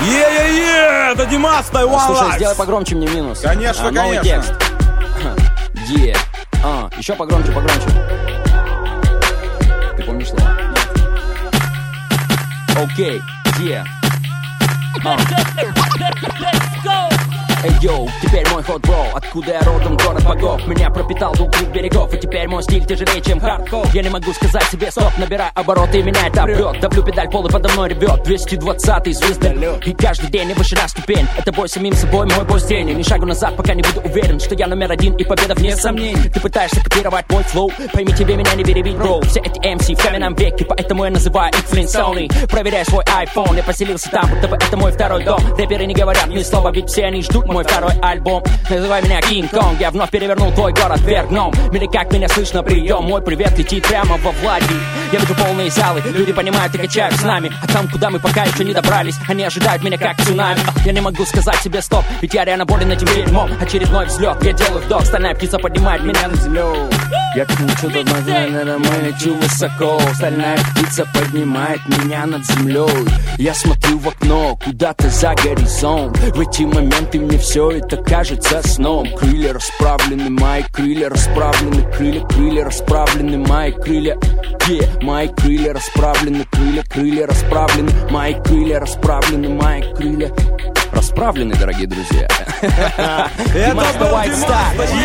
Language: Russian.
Е-е-е, это Димас, Тайван. Слушай, сделай погромче мне минус. Конечно, новый конечно. текст. Еще погромче. Ты помнишь слова? Окей, Эй, йоу, теперь мой ход, бро. Откуда я родом, город богов. Меня пропитал дух двух берегов. И теперь мой стиль тяжелее, чем хардкор. Я не могу сказать себе стоп, набирай обороты, и меня это прет. Давлю педаль, пол и подо мной ревет 220-й звездолет. И каждый день я выше на ступень. Это бой с самим собой, мой бой с тенью. Ни шагу назад, пока не буду уверен, что я номер один и победа вне сомнений. Ты пытаешься копировать мой флоу. Пойми, тебе меня не перебить, бро. Все эти MC в каменном веке, поэтому я называю их Флинстоуны. Проверяй свой iPhone, я поселился там, будто бы это мой второй дом. Рэперы не говорят ни слова, ведь все они ждут мой второй альбом. Называй меня Кинг-Конг, я вновь перевернул твой город вверх дном. Или как меня слышно, прием, мой привет летит прямо во Влади. Я вижу полные залы, люди понимают и качают с нами. А там, куда мы пока еще не добрались, они ожидают меня как цунами. Я не могу сказать себе стоп, ведь я реально болен этим дерьмом. Очередной взлет, я делаю вдох, стальная птица поднимает меня над землей. Я кручу до мы лечу высоко. Стальная птица поднимает меня над землей. Я смотрю в окно, куда-то за горизонт. В эти моменты мне все это кажется сном. Крылья расправлены, мои крылья расправлены. Крылья расправлены, мои крылья. Мои крылья расправлены, крылья расправлены. Мои крылья расправлены, мои крылья расправлены, дорогие друзья. Это был Димас.